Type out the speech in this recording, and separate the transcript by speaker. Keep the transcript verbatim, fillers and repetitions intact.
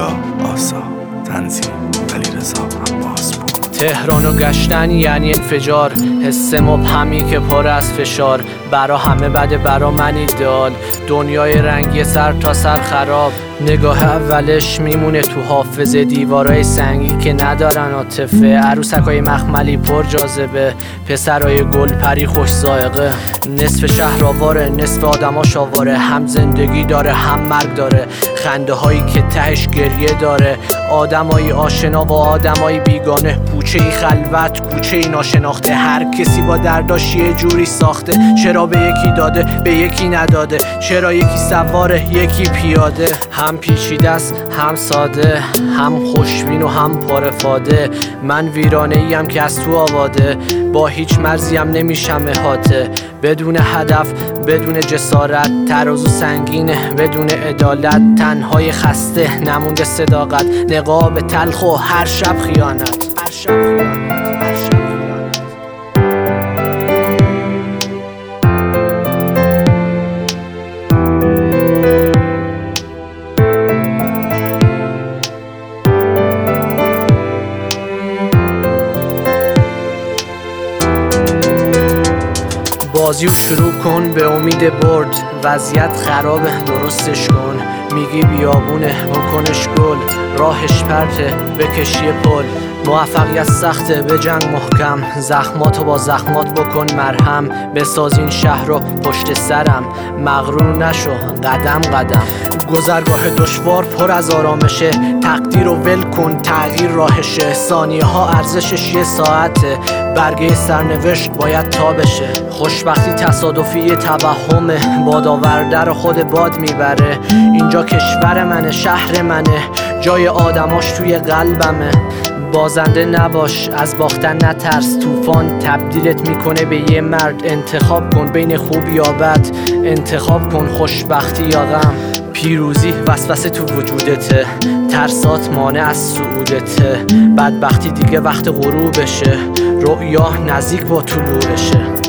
Speaker 1: پوریا آسا، تنظیم علیرضا عباسپور.
Speaker 2: تهرانو گشتن یعنی انفجار، حس مبهمی که پر از فشار. برا همه بده، برا من ایدئال. دنیای رنگی سر تا سر خراب. نگاه اولش میمونه تو حافظه، دیوارای سنگی که ندارن عاطفه. عروسکای مخملی پر جاذبه، پسرای گل پری خوش ذائقه. نصف شهر آواره، نصف آدماش آواره. هم زندگی داره هم مرگ داره، خنده هایی که تهش گریه داره. آدمای آشنا و آدمای بیگانه، کوچه ای خلوت، کوچه ای ناشناخته. هر کسی با درداش یه جوری ساخته. چرا به یکی داده به یکی نداده؟ چرا یکی سواره یکی پیاده؟ هم پیچیده است هم ساده، هم خوشبین و هم پرفاده. من ویرانه ایم که از تو آواده، با هیچ مرزیم نمیشم احاطه. بدون هدف بدون جسارت، ترازو سنگینه بدون عدالت. تنهای خسته نمونده صداقت، نقاب تلخ و هر شب خیانت. هر شب خیانت، هر شب خیانت. بازیو شروع کن به امید برد، وضعیت خرابه درستش کن. میگی بیابونه بکنش گل، راهش پرته بکشی پل. موفقیت سخته به جنگ محکم، زخماتو با زخمات بکن مرهم. بساز این شهر رو پشت سرم، مغرور نشو قدم قدم. گذرگاه دشوار پر از آرامشه، تقدیر رو ول کن تغییر راهشه. ثانیه ها ارزشش یه ساعته، برگه سرنوشت باید تا بشه. خوشبختی تصادفی توهمه، بادآورده رو خود باد میبره. اینجا کشور منه، شهر منه، جای آدماش توی قلبمه. بازنده نباش، از باختن نترس، طوفان تبدیلت میکنه به یه مرد. انتخاب کن بین خوب یا بد، انتخاب کن خوشبختی یا غم. پیروزی وسوسه تو وجودته، ترسات مانع از صعودته. بدبختی دیگه وقت غروبشه، رؤیا نزدیک با طلوعشه.